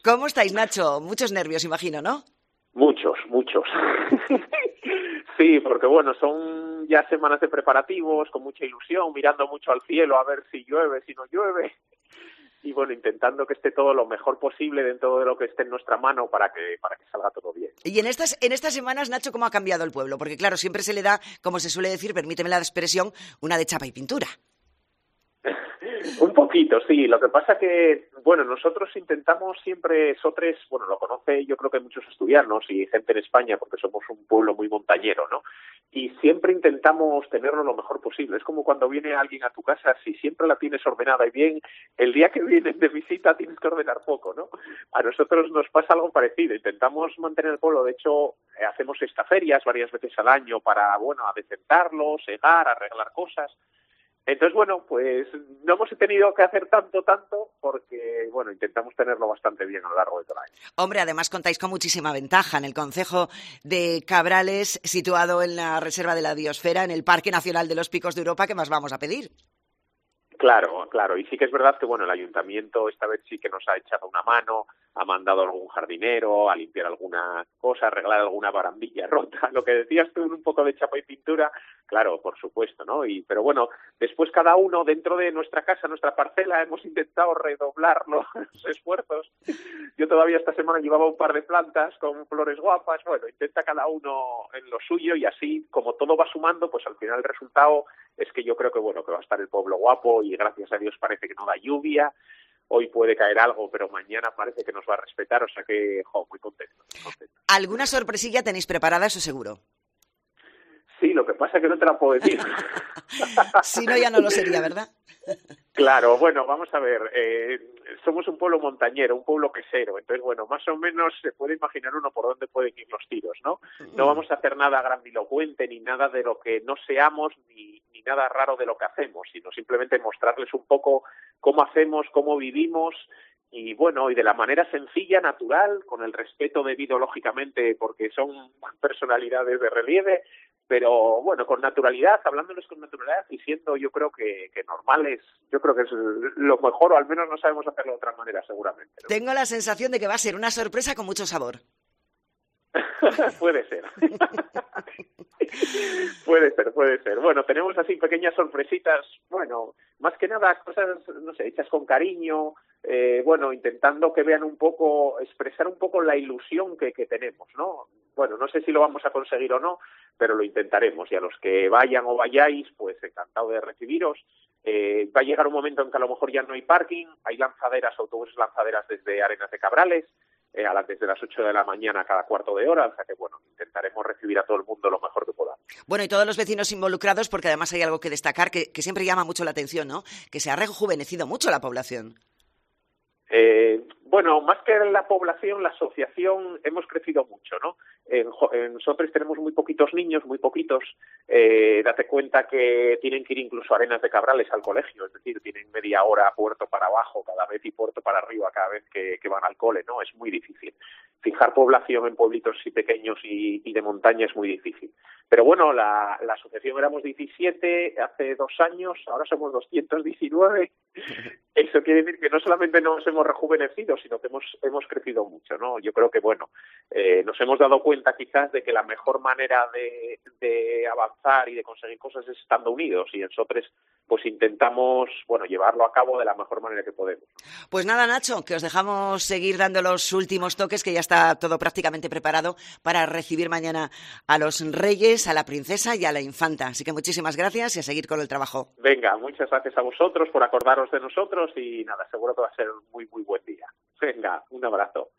¿Cómo estáis, Nacho? Muchos nervios, imagino, ¿no? Muchos. Sí, porque bueno, son ya semanas de preparativos, con mucha ilusión, mirando mucho al cielo a ver si llueve, si no llueve. Y bueno, intentando que esté todo lo mejor posible dentro de lo que esté en nuestra mano para que salga todo bien. Y en estas semanas, Nacho, ¿cómo ha cambiado el pueblo? Porque claro, siempre se le da, como se suele decir, permíteme la expresión, una de chapa y pintura. Un poquito, sí. Lo que pasa que, bueno, nosotros intentamos siempre, Sotres, bueno, lo conoce yo creo que muchos asturianos y gente en España, porque somos un pueblo muy montañero, ¿no? Y siempre intentamos tenerlo lo mejor posible. Es como cuando viene alguien a tu casa, si siempre la tienes ordenada y bien, el día que vienen de visita tienes que ordenar poco, ¿no? A nosotros nos pasa algo parecido. Intentamos mantener el pueblo. De hecho, hacemos estaferias varias veces al año para, bueno, adecentarlo, segar, arreglar cosas. Entonces, bueno, pues no hemos tenido que hacer tanto, porque, bueno, intentamos tenerlo bastante bien a lo largo de todo el año. Hombre, además contáis con muchísima ventaja en el concejo de Cabrales, situado en la Reserva de la Biosfera, en el Parque Nacional de los Picos de Europa. ¿Qué más vamos a pedir? Claro. Y sí que es verdad que, bueno, el ayuntamiento esta vez sí que nos ha echado una mano, ha mandado algún jardinero a limpiar alguna cosa, arreglar alguna barandilla rota. Lo que decías tú, un poco de chapa y pintura, claro, por supuesto, ¿no? Pero bueno, después cada uno dentro de nuestra casa, nuestra parcela, hemos intentado redoblar los esfuerzos. Yo todavía esta semana llevaba un par de plantas con flores guapas. Bueno, intenta cada uno en lo suyo y así, como todo va sumando, pues al final el resultado es que yo creo que, bueno, que va a estar el pueblo guapo y gracias a Dios parece que no da lluvia. Hoy puede caer algo, pero mañana parece que nos va a respetar, o sea que, muy contento. ¿Alguna sorpresilla tenéis preparada, eso seguro? Sí, lo que pasa es que no te la puedo decir. Si no, ya no lo sería, ¿verdad? Claro, bueno, vamos a ver, somos un pueblo montañero, un pueblo quesero, entonces, bueno, más o menos se puede imaginar uno por dónde pueden ir los tiros, ¿no? No vamos a hacer nada grandilocuente, ni nada de lo que no seamos, ni nada raro de lo que hacemos, sino simplemente mostrarles un poco cómo hacemos, cómo vivimos, y bueno, y de la manera sencilla, natural, con el respeto debido, lógicamente, porque son personalidades de relieve, pero bueno, con naturalidad, hablándoles con naturalidad y siendo yo creo que normales, yo creo que es lo mejor, o al menos no sabemos hacerlo de otra manera seguramente, ¿no? Tengo la sensación de que va a ser una sorpresa con mucho sabor. Puede ser. Puede ser. Bueno, tenemos así pequeñas sorpresitas, bueno, más que nada cosas, no sé, hechas con cariño, bueno, intentando que vean un poco, expresar un poco la ilusión que tenemos, ¿no? Bueno, no sé si lo vamos a conseguir o no, pero lo intentaremos y a los que vayan o vayáis, pues encantado de recibiros. Va a llegar un momento en que a lo mejor ya no hay parking, hay lanzaderas, autobuses lanzaderas desde Arenas de Cabrales, desde las 8 de la mañana cada cuarto de hora, o sea que bueno, intentaremos recibir a todo el mundo lo mejor que podamos. Bueno, y todos los vecinos involucrados, porque además hay algo que destacar que siempre llama mucho la atención, ¿no? Que se ha rejuvenecido mucho la población. Bueno, más que la población, la asociación hemos crecido mucho, ¿no? En Sotres tenemos muy poquitos niños, muy poquitos. Date cuenta que tienen que ir incluso a Arenas de Cabrales al colegio, es decir, tienen media hora puerto para abajo cada vez y puerto para arriba cada vez que van al cole, ¿no? Es muy difícil. Fijar población en pueblitos así pequeños y de montaña es muy difícil. Pero bueno, la asociación éramos 17 hace 2 años, ahora somos 219. Eso quiere decir que no solamente nos hemos rejuvenecido, sino que hemos crecido mucho, ¿no? Yo creo que, bueno, nos hemos dado cuenta quizás de que la mejor manera de avanzar y de conseguir cosas es estando unidos, y en Sotres pues intentamos, bueno, llevarlo a cabo de la mejor manera que podemos. Pues nada, Nacho, que os dejamos seguir dando los últimos toques, que ya está todo prácticamente preparado para recibir mañana a los reyes, a la princesa y a la infanta. Así que muchísimas gracias y a seguir con el trabajo. Venga, muchas gracias a vosotros por acordaros de nosotros y nada, seguro que va a ser un muy, muy buen día. Venga, un abrazo.